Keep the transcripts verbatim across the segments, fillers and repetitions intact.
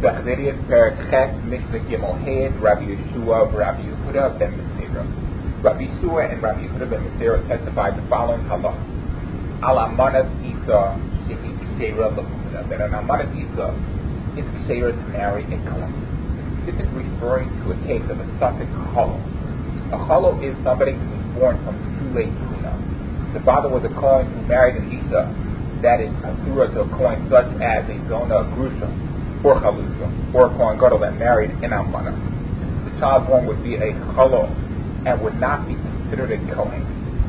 Zechariah Perak Ches Mishnah Gimel Hed Rabbi Yeshua Rabbi Yehuda ben Mesera. Rabbi Yeshua and Rabbi Yehuda ben Mesera testified the following halach: Al Amanas Isa Shehi K'Sheira L'Chuna, that an Amanas Isa is K'Sheira to marry a Kohen. This is referring to a case of a suffix cholo. A cholo is somebody who was born from Sulei Kuna. The father was a Kohen who married an Isa, that is Asura to a Kohen such as a Zona Grusha, or Chalusa, or a Kohen Gadol that married an Almana. The child born would be a cholo and would not be considered a Kohen.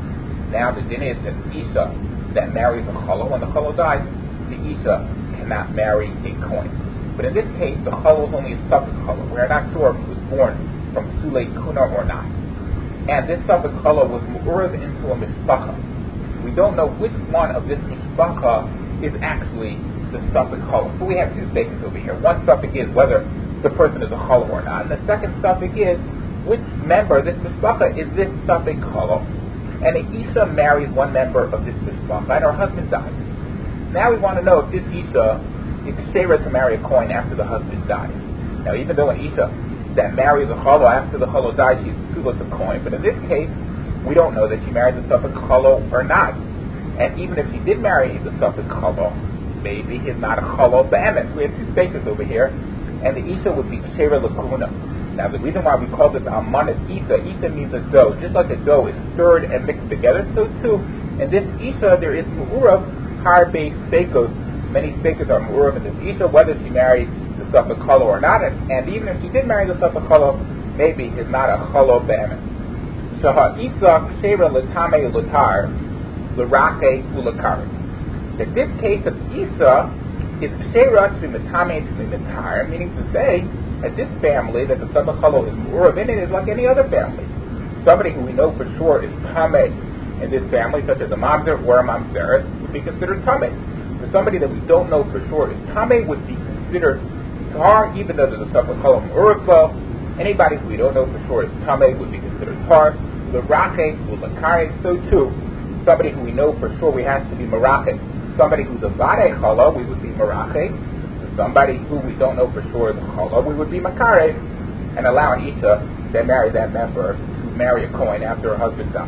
Now the din is that Isa that marries a cholo, when the cholo dies, the Isa cannot marry a Kohen. But in this case, the cholo is only a suffix cholo. We are not sure if he was born from Sulei Kuna or not. And this suffix cholo was mu'urav into a mishpacha. We don't know which one of this mishpacha is actually the suffix cholo. So we have two statements over here. One suffix is whether the person is a cholo or not, and the second suffix is which member of this mishpacha is this suffix cholo. And an Isha marries one member of this mishpacha, and her husband dies. Now we want to know if this Isha is k'sheira to marry a Kohen after the husband dies. Now, even though an Isha that marries a cholo after the cholo dies, she's psula to Kohen, but in this case, we don't know that she married the suffix cholo or not. And even if she did marry the suffix cholo, maybe he's not a cholo be'emes. We have two statements over here, and the Isha would be k'sheira l'kuna. Now, the reason why we call this Almanas Isa, Isa means a dough. Just like a dough is stirred and mixed together, so too, in this Isha, there is mu'urav har-based sekos. Many sekos are mu'urav in this Isha, whether she married the suffix cholo or not. And, and even if she did marry the suffix cholo, maybe he's not a cholo be'emes. So, ha-Isa k'sheira l'tamei l'tar, l'rake u'l'kari. In this case of Isa, is k'sheira to be metame to be metar, meaning to say that this family, that the suffix cholo is mu'urav in it, is like any other family. Somebody who we know for sure is tameh in this family, such as a mamzer or a mamzeret, would be considered tameh. But somebody that we don't know for sure is tameh would be considered tar, even though there's a suffix cholo mu'urav. Anybody who we don't know for sure is tameh would be considered tar. The rake u'l'kari, so too, somebody who we know for sure we have to be marake. Somebody who's a vade cholo, we would be marake. Somebody who we don't know for sure is a cholo, we would be makare, and allow an Isha that married that member to marry a Kohen after her husband died.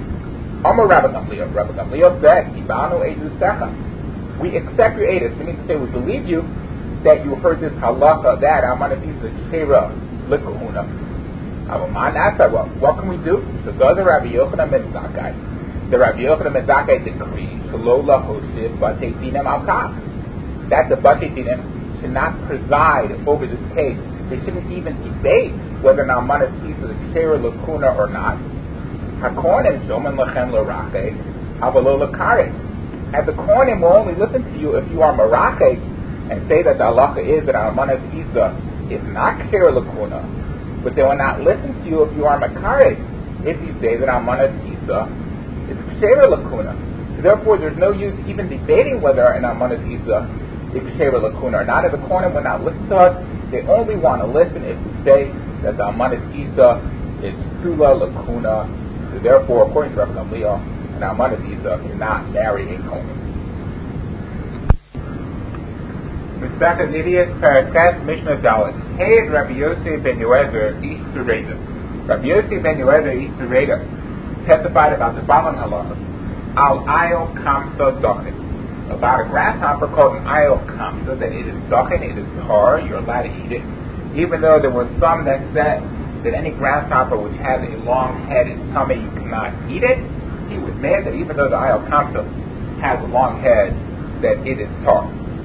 Amar Rabbi Gamliel, Rabbi Gamliel said, Ibanu Eidusecha. We accept your edus, meaning to say we believe you that you heard this halacha that Almanas Isa k'sheira l'kahuna. What can we do? So go to Rabbi Yochanan ben Zakkai. The Rabbi Yochanan ben Zakkai decreed shelo lahoshiv batei dinim al kaf, that the batei dinim should not preside over this case. They shouldn't even debate whether an Almanas Isa is k'sheira l'kuna or not. Hakohanim shomen lachem l'rake avalo l'kare. And the Kohanim will only listen to you if you are marache and say that the halacha is that Almanas Isa is not k'sheira l'kuna, but they will not listen to you if you are makare, if you say that Almanas Isa is k'sheira l'kuna. Therefore, there's no use even debating whether an Almanas Isa is k'sheira l'kuna or not. If the Kohanim will not listen to us, they only want to listen if we say that the Almanas Isa is psula l'kuna. So therefore, according to Rabbi Gamliel, an Almanas Isa cannot marry a Kohen. Mesechus Idiot Paraket Mishnah Dalet. Hey, Rabbi Yosef ben Yoezer Ish Sureda. Rabbi Yosef ben Yoezer Ish Sureda testified about the following halacha: Al ayil kamsa dochin, about a grasshopper called an ayil kamsa, that it is dochin, it is tar, you're allowed to eat it, even though there were some that said that any grasshopper which has a long head is tummy, you cannot eat it. He was mad that even though the ayil kamsa has a long head, that it is tar.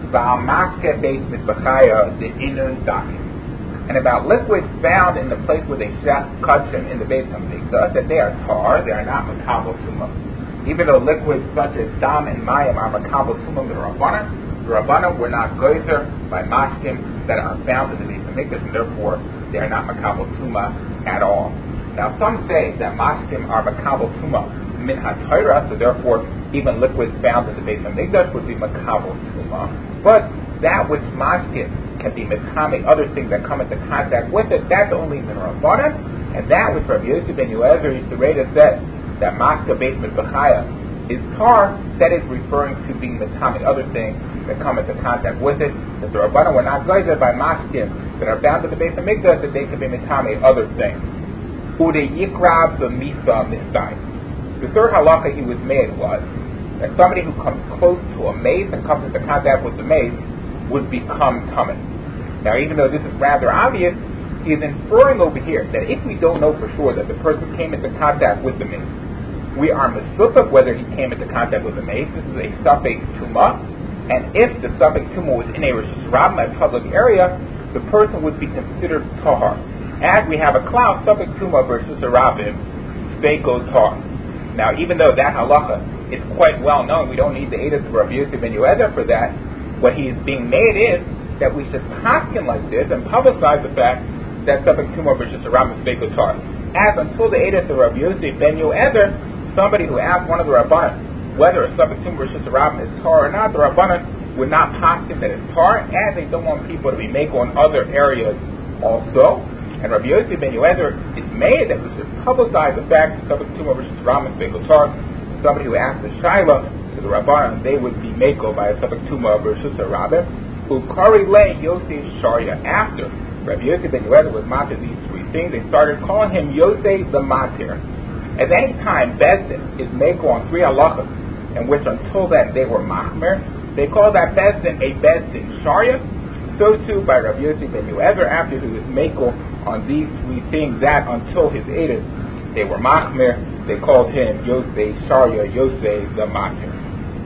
And about liquids found in the place where they shot kachim in the Beis Hamikdash, that they are tar, they are not makabel tumah. Even though liquids such as dam and mayim are makabel tumah, the Rabbana, the Rabbana were not goyzer by mashkim that are found in the Beis Hamikdash, and therefore they are not makabel tumah at all. Now some say that mashkim are makabel tumah min ha-Torah, so therefore even liquids found in the Beis Hamikdash would be makabel tumah. But that which mashkim can be metame, other things that come into contact with it, that's only min Rabbanan, and that which Rabbi Yosef ben Yoezer used to rate said that maska beit mitbachaya is tar, that is referring to being metame other things that come into contact with it. That the Rabbanan were not guided by maskim that are bound to the Beis Hamikdash, that they could be metame other things. Ude yikrab b'misa mistai. The third halacha he was made was that somebody who comes close to a maze and comes into contact with the maze would become tummy. Now, even though this is rather obvious, he is inferring over here that if we don't know for sure that the person came into contact with the maze, we are mesupik whether he came into contact with the maze. This is a safek tuma, and if the safek tuma was in a Rosh Hashanah, a public area, the person would be considered tahar. As we have a cloud, safek tuma versus a rabim, speko tar. Now, even though that halacha is quite well known, we don't need the edus of Rabbi Yosef ben Yoezer for that. What he is being made is that we should paskin like this and publicize the fact that safek tuma versus a rabim speko tar. As until the edus of Rabbi Yosef ben Yoezer, somebody who asked one of the Rabbanan whether a safek tuma versus a rabim is tar or not, the Rabbanan would not paskin that it's tar, as they don't want people to be mako in other areas also. And Rabbi Yosef ben Yoezer is made that we should publicize the fact that safek tuma versus a rabim is speko tar. Somebody who asked the shaila to the Rabbanan, they would be mako by a safek tuma versus a rabim. Who kari le Yosef Sharia. After Rabbi Yosef ben Yoezer was matir these three things, they started calling him Yosef the Matir. At any time Bezdin is mako on three halachas, in which until then they were machmer, they call that Bezdin a Bezdin Sharia. So too by Rabbi Yosef ben Yoezer, after he was mako on these three things, that until his edus they were machmer, they called him Yosef Sharia, Yosef the Matir.